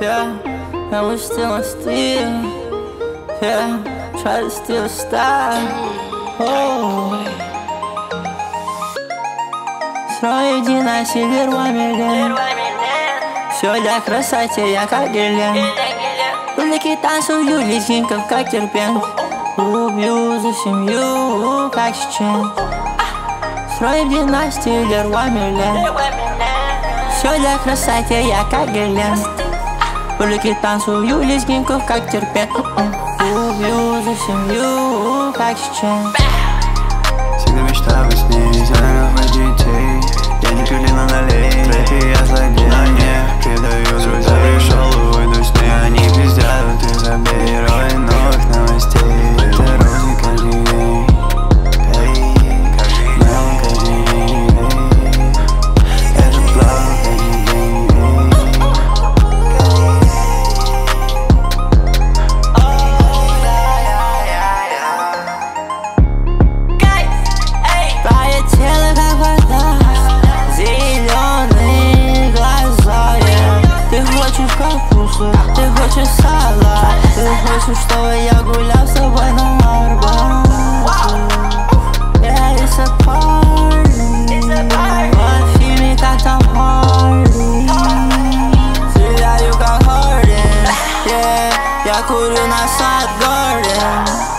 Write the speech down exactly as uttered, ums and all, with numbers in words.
Yeah, and we're still on steel. Yeah, try to steal style. Oh. Строить династию Вермамелен. Все для красоты, я как Гелен. Улики танцую, лезгинков как терпент. Убью за семью, как Чечен. Строим династию Вермамелен. Все для красоты, я как Гелен. Улики танцую, лезгинков как терпент. Убью за семью, как Чечен. Всегда мечтал быть с ней, знаю детей. Я не пилина налей, рэпе я злодей. На мне предаю друзья, пришел, уйду с ней. Они пиздят, ты забей, рой новых новостей. Это розы каждый день, эй, мелом каждый день, эй. Это плавно каждый день, эй. Твое тело как вода, зеленые глаза, yeah. Ты хочешь капусту, ты хочешь салат. Ты хочешь, чтобы я гулял с тобой на Арбате. Yeah, it's a party. В фильме как там Харди. Стреляю как Хардин. Yeah, я курю на Сад Гордон.